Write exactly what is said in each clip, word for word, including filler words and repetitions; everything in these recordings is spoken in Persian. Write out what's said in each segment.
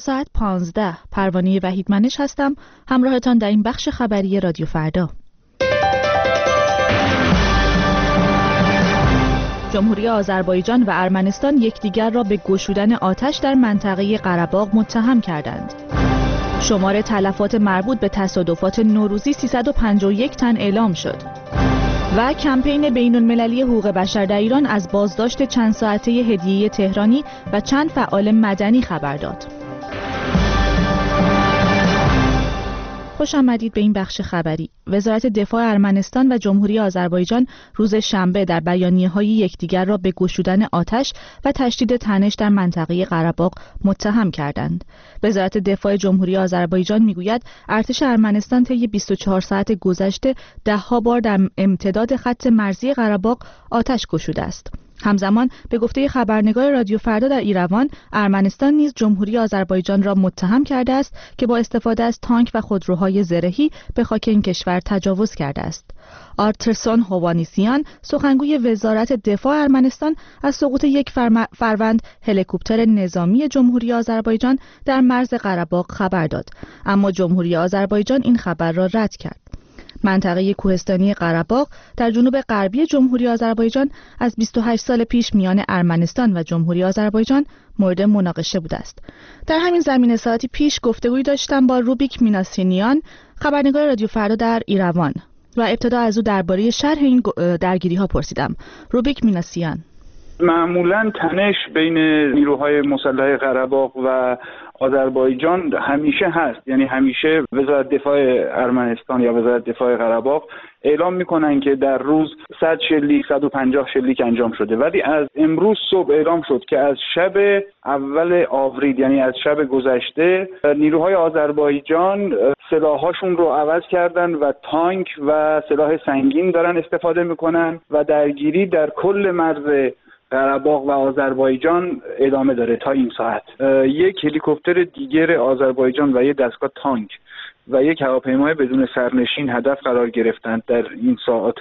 ساعت پانزده پروانه وحیدمنش هستم، همراهتان در این بخش خبری رادیو فردا. جمهوری آذربایجان و ارمنستان یکدیگر را به گشودن آتش در منطقه قره‌باغ متهم کردند. شمار تلفات مربوط به تصادفات نوروزی سیصد و پنجاه و یک تن اعلام شد. و کمپین بین‌المللی حقوق بشر در ایران از بازداشت چند ساعته هدیه تهرانی و چند فعال مدنی خبر داد. خوش آمدید به این بخش خبری. وزارت دفاع ارمنستان و جمهوری آذربایجان روز شنبه در بیانیه‌های یکدیگر را به گشودن آتش و تشدید تنش در منطقه قره‌باغ متهم کردند. وزارت دفاع جمهوری آذربایجان میگوید ارتش ارمنستان طی بیست و چهار ساعت گذشته ده‌ها بار در امتداد خط مرزی قره‌باغ آتش گشوده است. همزمان به گفته خبرنگار رادیو فردا در ایروان، ارمنستان نیز جمهوری آذربایجان را متهم کرده است که با استفاده از تانک و خودروهای زرهی به خاک این کشور تجاوز کرده است. آرترسون هوانیسیان، سخنگوی وزارت دفاع ارمنستان، از سقوط یک فروند هلیکوپتر نظامی جمهوری آذربایجان در مرز قره‌باغ خبر داد، اما جمهوری آذربایجان این خبر را رد کرد. منطقه کوهستانی قره‌باغ در جنوب غربی جمهوری آذربایجان از بیست و هشت سال پیش میان ارمنستان و جمهوری آذربایجان مورد مناقشه بوده است. در همین زمینه ساعتی پیش گفتگویی داشتم با روبیک میناسینیان، خبرنگار رادیو فردا در ایروان، و ابتدا از او درباره شرح این درگیری‌ها پرسیدم. روبیک میناسیان: معمولاً تنش بین نیروهای مسلح قره‌باغ و آذربایجان همیشه هست، یعنی همیشه وزارت دفاع ارمنستان یا وزارت دفاع قره‌باغ اعلام میکنن که در روز صد شلیک صد و پنجاه شلیک انجام شده، ولی از امروز صبح اعلام شد که از شب اول آوریل، یعنی از شب گذشته، نیروهای آذربایجان سلاحاشون رو عوض کردن و تانک و سلاح سنگین دارن استفاده میکنن و درگیری در کل مرز قره‌باغ و آذربایجان ادامه داره تا این ساعت. یک هلیکوپتر دیگر آذربایجان و یک دستگاه تانک و یک هواپیمای بدون سرنشین هدف قرار گرفتند در این ساعات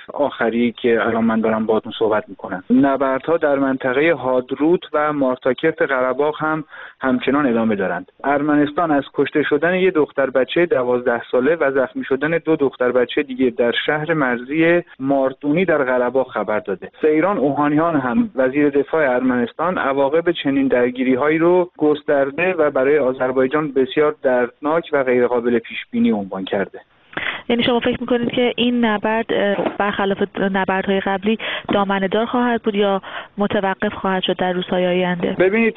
آخری که الان من دارم باهاتون صحبت میکنم. نبردها در منطقه هادروت و مارتاکرت قره‌باغ هم همچنان ادامه دارند. ارمنستان از کشته شدن یک دختر بچه دوازده ساله و زخمی شدن دو دختر بچه دیگه در شهر مرزی ماردونی در قره‌باغ خبر داده. سیران اوهانیان هم وزیر دفاع ارمنستان عواقب چنین درگیری‌هایی رو گسترده و برای آذربایجان بسیار دردناک و غیرقابل پیش بینی عنوان کرده. یعنی شما فکر میکنید که این نبرد برخلاف نبردهای قبلی دامنه‌دار خواهد بود یا متوقف خواهد شد در روزهای آینده؟ ببینید،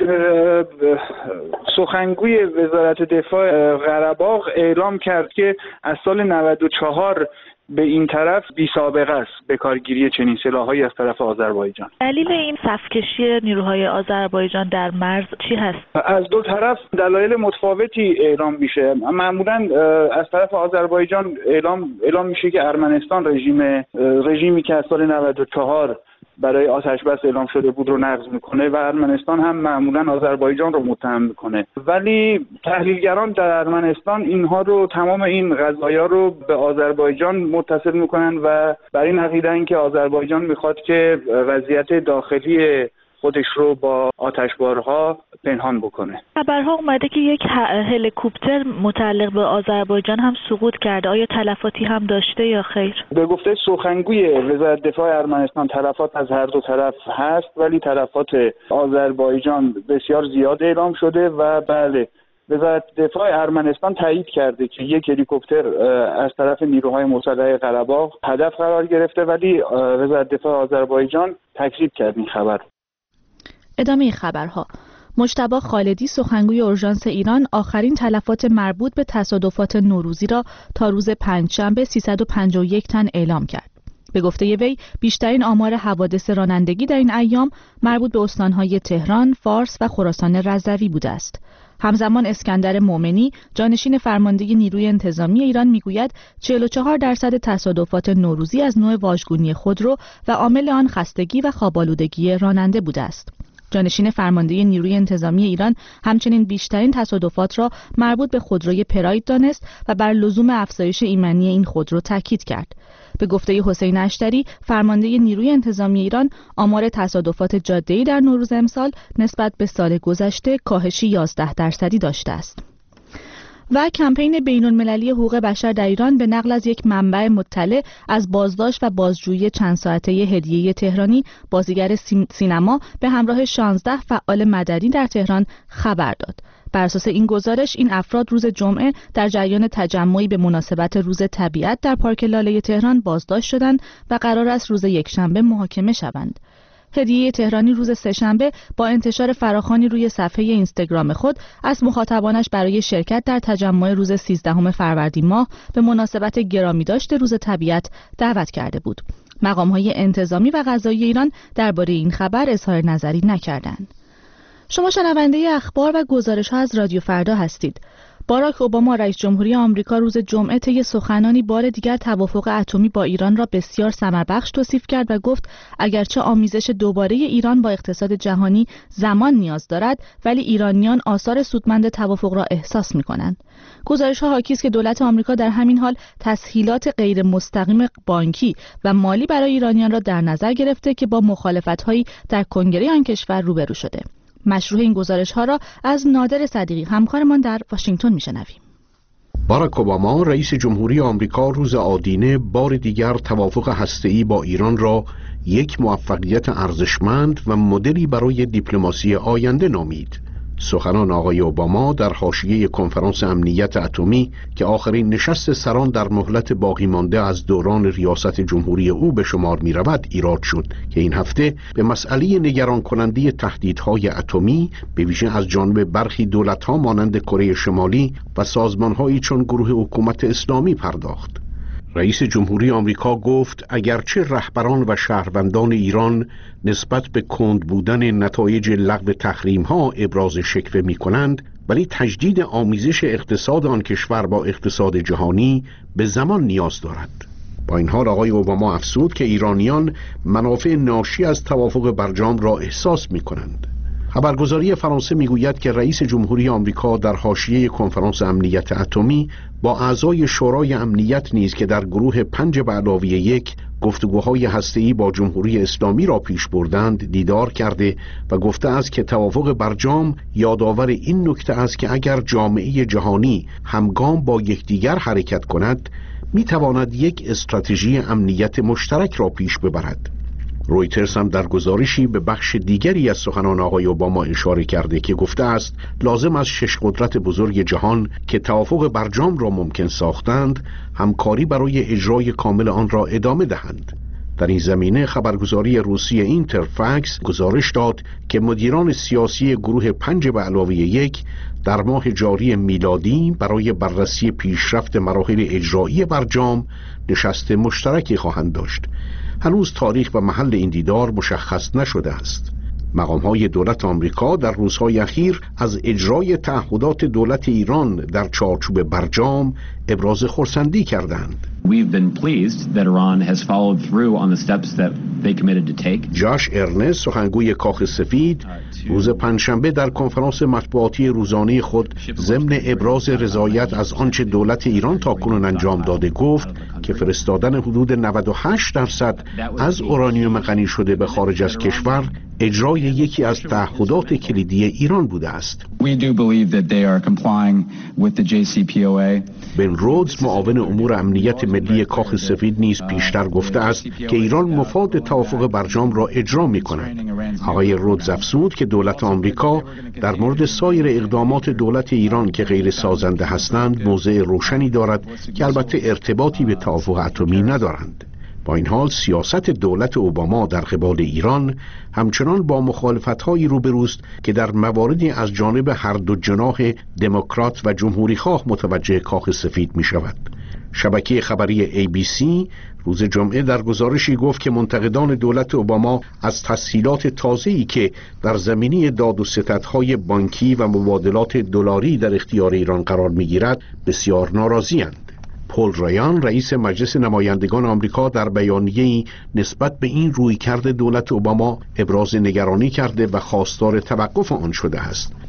سخنگوی وزارت دفاع قره‌باغ اعلام کرد که از سال نود و چهار به این طرف بی سابقه است به کارگیری چنین سلاح‌هایی از طرف آذربایجان. دلیل این صف‌کشی نیروهای آذربایجان در مرز چی هست؟ از دو طرف دلایل متفاوتی اعلام میشه. معمولاً از طرف آذربایجان اعلام اعلام میشه که ارمنستان رژیم رژیمی که از سال نود و چهار برای آتش بس اعلام شده بود رو نقض میکنه و ارمنستان هم معمولاً آذربایجان رو متهم میکنه، ولی تحلیلگران در ارمنستان اینها رو تمام این قضایا رو به آذربایجان متصل میکنن و بر این عقیده‌اند که آذربایجان میخواد که وضعیت داخلی خودش رو با آتشبارها پنهان بکنه. خبرها اومده که یک هلیکوپتر متعلق به آذربایجان هم سقوط کرده. آیا تلفاتی هم داشته یا خیر؟ به گفته سخنگوی وزارت دفاع ارمنستان تلفات از هر دو طرف هست، ولی تلفات آذربایجان بسیار زیاد اعلام شده و بله، وزارت دفاع ارمنستان تایید کرده که یک هلیکوپتر از طرف نیروهای مسلح قره‌باغ هدف قرار گرفته، ولی وزارت دفاع آذربایجان تکذیب کرد این خبر. ادامه خبرها: مجتبی خالدی، سخنگوی اورژانس ایران، آخرین تلفات مربوط به تصادفات نوروزی را تا روز پنجشنبه سیصد و پنجاه و یک تن اعلام کرد. به گفته وی، بیشترین آمار حوادث رانندگی در این ایام مربوط به استانهای تهران، فارس و خراسان رضوی بوده است. همزمان اسکندر مومنی، جانشین فرمانده نیروی انتظامی ایران، میگوید چهل و چهار درصد تصادفات نوروزی از نوع واژگونی خودرو و عامل آن خستگی و خواب‌آلودگی راننده بوده است. جانشین فرمانده نیروی انتظامی ایران همچنین بیشترین تصادفات را مربوط به خودروی پراید دانست و بر لزوم افزایش ایمنی این خودرو تاکید کرد. به گفته حسین اشتری، فرمانده نیروی انتظامی ایران، آمار تصادفات جاده‌ای در نوروز امسال نسبت به سال گذشته کاهشی یازده درصدی داشته است. و کمپین بین‌المللی حقوق بشر در ایران به نقل از یک منبع مطلع از بازداشت و بازجویی چند ساعته هدیه تهرانی، بازیگر سینما، به همراه شانزده فعال مدنی در تهران خبر داد. بر اساس این گزارش، این افراد روز جمعه در جریان تجمعی به مناسبت روز طبیعت در پارک لاله تهران بازداشت شدند و قرار است روز یکشنبه محاکمه شوند. هدیه تهرانی روز سه‌شنبه با انتشار فراخوانی روی صفحه اینستاگرام خود از مخاطبانش برای شرکت در تجمع روز سیزدهم فروردین ماه به مناسبت گرامی داشته روز طبیعت دعوت کرده بود. مقام‌های انتظامی و قضایی ایران درباره این خبر اظهار نظری نکردند. شما شنونده اخبار و گزارش‌ها از رادیو فردا هستید. باراک اوباما رئیس جمهوری آمریکا روز جمعه طی سخنانی بار دیگر توافق اتمی با ایران را بسیار ثمربخش توصیف کرد و گفت اگرچه آمیزش دوباره ایران با اقتصاد جهانی زمان نیاز دارد، ولی ایرانیان آثار سودمند توافق را احساس می‌کنند. گزارش‌ها حاکی است که دولت آمریکا در همین حال تسهیلات غیر مستقیم بانکی و مالی برای ایرانیان را در نظر گرفته که با مخالفت‌هایی در کنگره آن کشور روبرو شده. مشروع این گزارش‌ها را از نادر صدیقی همکارمان در واشنگتن می‌شنویم. باراک اوباما رئیس جمهوری آمریکا روز آدینه بار دیگر توافق هسته‌ای با ایران را یک موفقیت ارزشمند و مدلی برای دیپلماسی آینده نامید. سخنان آقای اوباما در حاشیه کنفرانس امنیت اتمی که آخرین نشست سران در مهلت باقی مانده از دوران ریاست جمهوری او به شمار می رود ایراد شد که این هفته به مسئله نگران کننده تهدیدهای اتمی به ویژه از جانب برخی دولت‌ها مانند کره شمالی و سازمان‌هایی چون گروه حکومت اسلامی پرداخت. رئیس جمهوری آمریکا گفت اگرچه رهبران و شهروندان ایران نسبت به کند بودن نتایج لغو تحریم‌ها ابراز شکوه می‌کنند، ولی تجدید آمیزش اقتصاد آن کشور با اقتصاد جهانی به زمان نیاز دارد. با این حال آقای اوباما افزود که ایرانیان منافع ناشی از توافق برجام را احساس می‌کنند. خبرگزاری فرانسه میگوید که رئیس جمهوری آمریکا در حاشیه کنفرانس امنیت اتمی با اعضای شورای امنیت نیز که در گروه پنج به علاوه یک گفتگوهای هسته‌ای با جمهوری اسلامی را پیش بردند دیدار کرده و گفته است که توافق برجام یادآور این نکته است که اگر جامعه جهانی همگام با یکدیگر حرکت کند میتواند یک استراتژی امنیت مشترک را پیش ببرد. رویترز هم در گزارشی به بخش دیگری از سخنان آقای اوباما اشاره کرده که گفته است لازم از شش قدرت بزرگ جهان که توافق برجام را ممکن ساختند همکاری برای اجرای کامل آن را ادامه دهند. در این زمینه خبرگزاری روسی اینترفکس گزارش داد که مدیران سیاسی گروه پنج به علاوه یک در ماه جاری میلادی برای بررسی پیشرفت مراحل اجرایی برجام نشست مشترکی خواهند داشت. هنوز تاریخ و محل این دیدار مشخص نشده است. مقام‌های دولت آمریکا در روزهای اخیر از اجرای تعهدات دولت ایران در چارچوب برجام ابراز خرسندی کردند. We've been pleased that Iran has followed through on the steps that they committed to take. جاش ارنست سخنگوی کاخ سفید روز پنجشنبه در کنفرانس مطبوعاتی روزانه خود ضمن ابراز رضایت از آنچه دولت ایران تاکنون انجام داده گفت که فرستادن حدود نود و هشت درصد از اورانیوم غنی شده به خارج از کشور اجرای یکی از تعهدات کلیدی ایران بوده است. We do believe that they are complying with the جی سی پی او ای. بن رودز معاون امور امنیت ملی کاخ سفید نیز پیشتر گفته است که ایران مفاد توافق برجام را اجرا می کند. آقای رودز افزود که دولت آمریکا در مورد سایر اقدامات دولت ایران که غیر سازنده هستند موضع روشنی دارد که البته ارتباطی به توافق اتمی ندارند. با این حال سیاست دولت اوباما در قبال ایران همچنان با مخالفت‌هایی روبروست که در مواردی از جانب هر دو جناح دموکرات و جمهوری‌خواه متوجه کاخ سفید می‌شود. شبکه خبری ای بی سی روز جمعه در گزارشی گفت که منتقدان دولت اوباما از تسهیلات تازه‌ای که در زمینه داد و ستدهای بانکی و مبادلات دلاری در اختیار ایران قرار می‌گیرد بسیار ناراضی‌اند. پول رایان رئیس مجلس نمایندگان آمریکا در بیانیه‌ای نسبت به این رویکرد دولت اوباما ابراز نگرانی کرده و خواستار توقف آن شده است.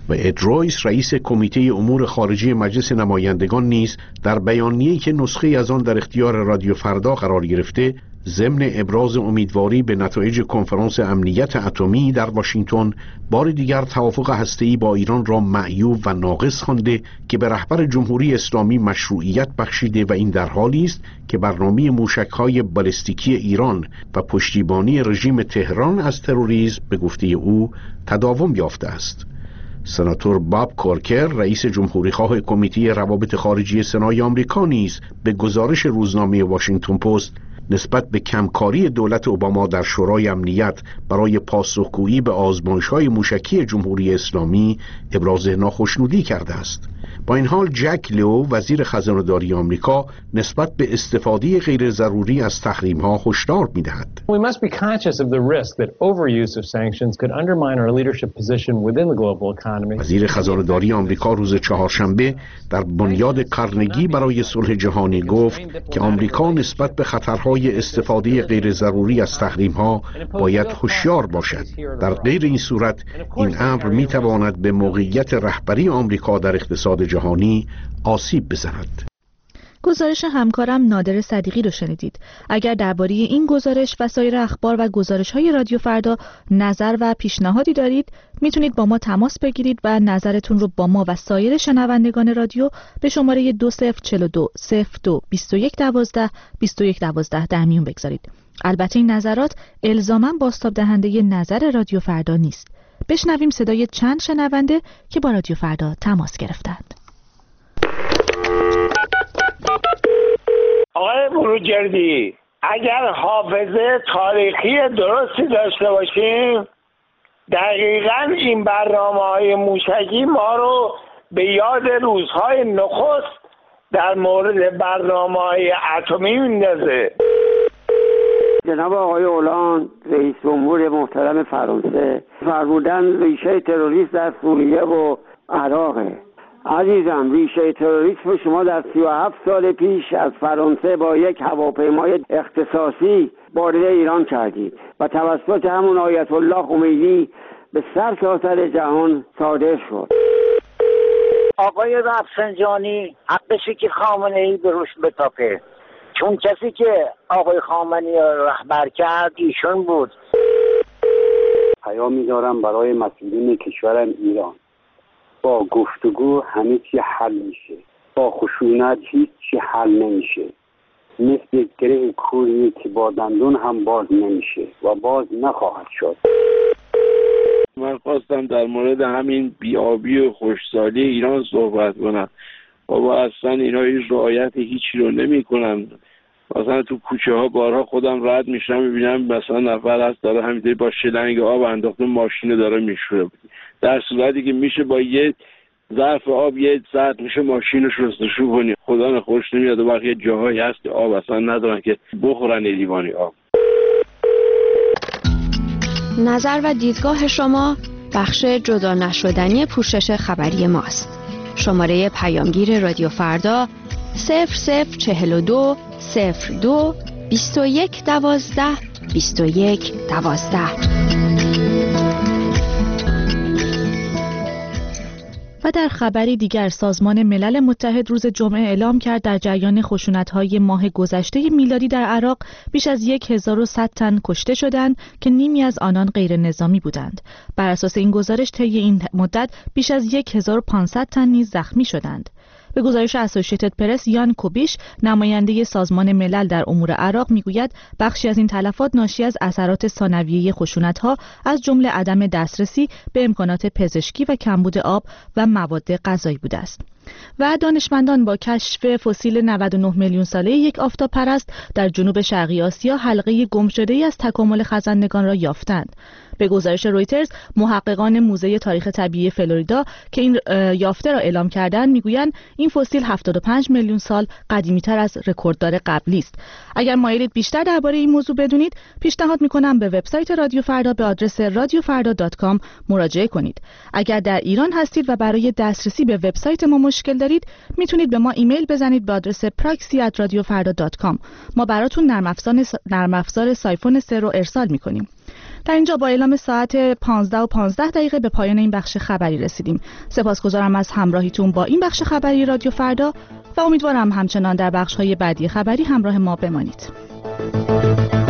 و اد رویس رئیس کمیته امور خارجی مجلس نمایندگان نیز در بیانیه‌ای که نسخه از آن در اختیار رادیو فردا قرار گرفته ضمن ابراز امیدواری به نتایج کنفرانس امنیت اتمی در واشنگتن بار دیگر توافق هسته‌ای با ایران را معیوب و ناقص خوانده که به رهبر جمهوری اسلامی مشروعیت بخشیده و این در حالی است که برنامه موشک‌های بالستیکی ایران و پشتیبانی رژیم تهران از تروریسم به گفته او تداوم یافته است. سناتور باب کورکر رئیس جمهوریخواه کمیته روابط خارجی سنای آمریکا نیز به گزارش روزنامه واشنگتن پست نسبت به کمکاری دولت اوباما در شورای امنیت برای پاسخگویی به آزمایش‌های موشکی جمهوری اسلامی ابراز ناخشنودی کرده است. با این حال جک لو وزیر خزانه‌داری آمریکا نسبت به استفاده غیر ضروری از تحریم‌ها هشدار می‌دهد. We must be conscious of the risk that overuse of sanctions could undermine our leadership position within the global economy. وزیر خزانه‌داری آمریکا روز چهارشنبه در بنیاد کارنگی برای صلح جهانی گفت که آمریکا نسبت به خطرهای استفاده غیر ضروری از تحریم‌ها باید هوشیار باشد. در غیر این صورت این امر می‌تواند به موقعیت رهبری آمریکا در اقتصاد جهانی آسیب بزند. گزارش همکارم نادر صدیقی رو شنیدید. اگر درباره این گزارش و سایر اخبار و گزارش‌های رادیو فردا نظر و پیشنهادی دارید، میتونید با ما تماس بگیرید و نظرتون رو با ما و سایر شنوندگان رادیو به شماره دو صفر چهار دو صفر دو بیست و یک دوازده بیست و یک دوازده در میون بگذارید. البته این نظرات الزاماً بازتاب دهنده نظر رادیو فردا نیست. بشنویم صدای چند شنونده که با رادیو فردا تماس گرفتند. آقای بروجردی، اگر حافظه تاریخی درستی داشته باشیم دقیقاً این برنامه‌های موشکی ما رو به یاد روزهای نخست در مورد برنامه‌های اتمی میندازه. جناب آقای اولان رئیس جمهور محترم فرانسه فرمودن ریشه تروریسم در سوریه و عراقه. عزیزم، ریشه تروریسم شما در سی و هفت سال پیش از فرانسه با یک هواپیمای اختصاصی وارد ایران کردید و توسط همون آیت الله خمینی به سرتاسر جهان صادر شد. آقای رفسنجانی حقشه که خامنه‌ای به روش بتافه، چون کسی که آقای خامنه‌ای رهبر کرد ایشون بود. پیامی دارم برای مسئولین کشورم ایران: با گفتگو همه چی حل میشه، با خشونت هیچ چی حل نمیشه. مثل گره کوری که با دندون هم باز نمیشه و باز نخواهد شد. من خواستم در مورد همین بیابی و خشکسالی ایران صحبت کنم. بابا اصلا اینا هیچ رعایت هیچی رو نمی کنن. مثلا تو کوچه ها بارها خودم رد میشم میبینم مثلا نفر هست داره همینطوری با شلنگ آب انداخته ماشین داره میشوره، در صورتی که میشه با یه ظرف آب یه ساعت میشه ماشین رو شستشو کنی. خدا نخورش نمیاد و بقیه جاهایی هست که آب اصلا ندارن که بخورن لیوانی آب. نظر و دیدگاه شما بخش جدا نشدنی پوشش خبری ماست. شماره پیامگیر رادیو فردا صفر صفر چهل و دو صفر دو بیست و یک دوازده بیست و یک دوازده. و در خبری دیگر سازمان ملل متحد روز جمعه اعلام کرد در جریان خشونت‌های ماه گذشته میلادی در عراق بیش از هزار و صد تن کشته شدند که نیمی از آنان غیر نظامی بودند. بر اساس این گزارش طی این مدت بیش از هزار و پانصد تن نیز زخمی شدند. به گزارش اسوسییتد پرس، یان کوبیش نماینده سازمان ملل در امور عراق میگوید بخشی از این تلفات ناشی از اثرات ثانویه خشونت‌ها از جمله عدم دسترسی به امکانات پزشکی و کمبود آب و مواد غذایی بوده است. و دانشمندان با کشف فسیل نود و نه میلیون ساله یک آفتابپرست در جنوب شرقی آسیا حلقه گمشده‌ای از تکامل خزندگان را یافتند. به گزارش رویترز، محققان موزه تاریخ طبیعی فلوریدا که این یافته را اعلام کردند میگویند این فسیل هفتاد و پنج میلیون سال قدیمی‌تر از رکورددار قبلی است. اگر مایلید بیشتر درباره این موضوع بدونید، پیشنهاد می‌کنم به وبسایت رادیو فردا به آدرس رادیو فردا دات کام مراجعه کنید. اگر در ایران هستید و برای دسترسی به وبسایت ما مشکل دارید، میتونید به ما ایمیل بزنید به آدرس پراکسی ات رادیو فردا دات کام. ما براتون نرم افزار نرم افزار سایفون سه رو ارسال می‌کنیم. در اینجا با اعلام ساعت پانزده و پانزده دقیقه به پایان این بخش خبری رسیدیم. سپاسگزارم از همراهیتون با این بخش خبری رادیو فردا و امیدوارم همچنان در بخش‌های بعدی خبری همراه ما بمانید.